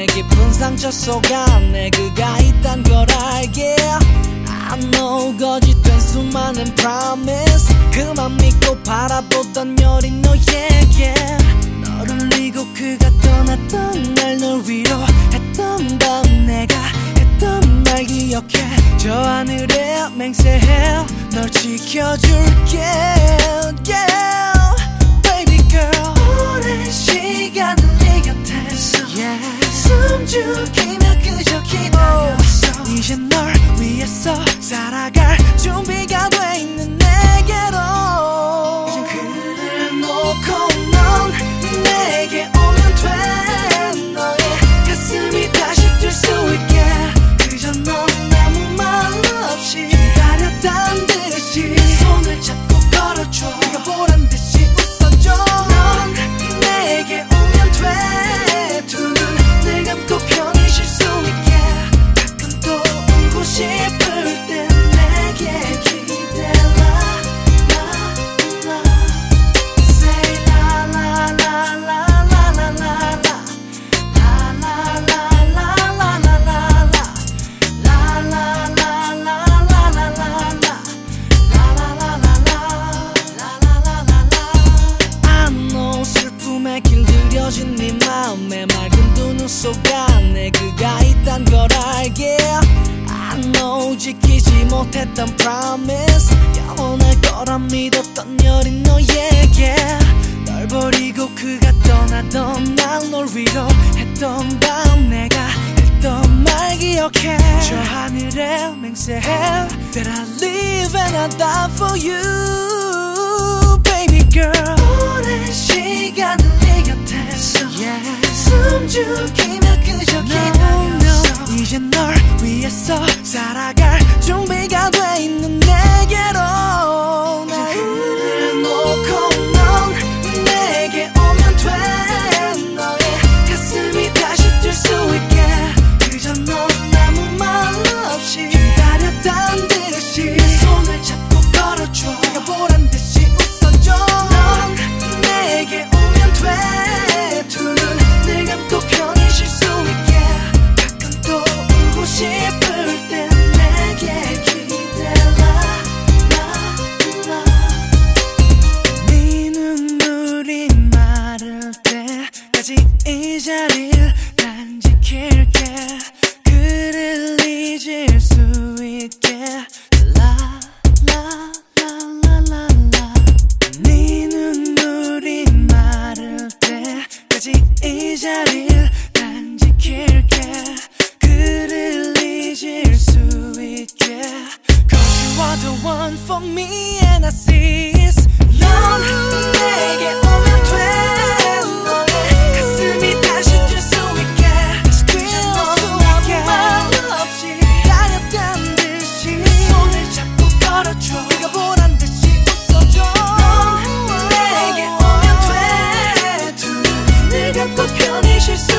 깊은 상처 속 안에 그가 있단 걸 알게 I know 거짓된 수많은 promise 그만 믿고 바라보던 여린 너에게 너를 잊고 그가 떠났던 날 널 위로했던 밤 내가 했던 말 기억해 저 하늘에 맹세해 널 지켜줄게 yeah. Baby girl 오랜 시간을 네 곁에서 숨죽이며 그저 기다렸어 이제 널 위해서 살아갈 준비가 돼 있는 내게로 그를 놓고 넌 내게 오면 돼 너의 가슴이 다시 뛸 수 있게 그저 넌 아무 말 없이 기다렸단 듯이 손을 잡고 걸어줘 네가 보란 듯이 웃어줘 넌 내게 오면 돼 두 눈 늘 감고 편히 쉴 수 있게 가끔 또 울고 싶을 땐 내게 기대라 Say la la la la la la la 길들여진 네 마음에 맑은 두 눈 속 안에 그가 있단 걸 알게 I know 지키지 못했던 promise 영원할 거라 믿었던 여린 너에게 널 버리고 그가 떠나던 날 널 위로했던 밤 내가 했던 말 기억해 저 하늘에 맹세해 That I live and I die for you Baby girl 오랜 시간을 네 곁에서 숨죽이며 그저 기다렸어 이제 널 위해서 살아갈 준비가 돼 있는 내게로 날 그를 놓고 넌 내게 오면 돼 너의 가슴이 다시 뛸 수 있게 그저 넌 아무 말 없이 기다렸단 듯이 손을 잡고 걸어줘 네가 보란 듯이 웃어줘 넌 내게 오면 돼 두 눈 늘 감고 편히 쉴 수 있게 가끔 또 울고 싶을 땐 내게 기대라 네 눈물이 마를 때까지 이 자리를 난 지킬게 그를 잊을 수 있게 네 눈물이 마를 때까지 이 자리를 난 지킬게 그를 잊을 수 있게 Cause you are the one for me and I see it 넌 내게 오면 돼 너의 가슴이 다시 뛸 수 있게 그저 넌 아무 말 없이 기다렸단 듯이 손을 잡고 걸어줘 네가 보란 듯이 웃어줘 넌 내게 오면 돼 두 눈 늘 감고 편히 쉴 수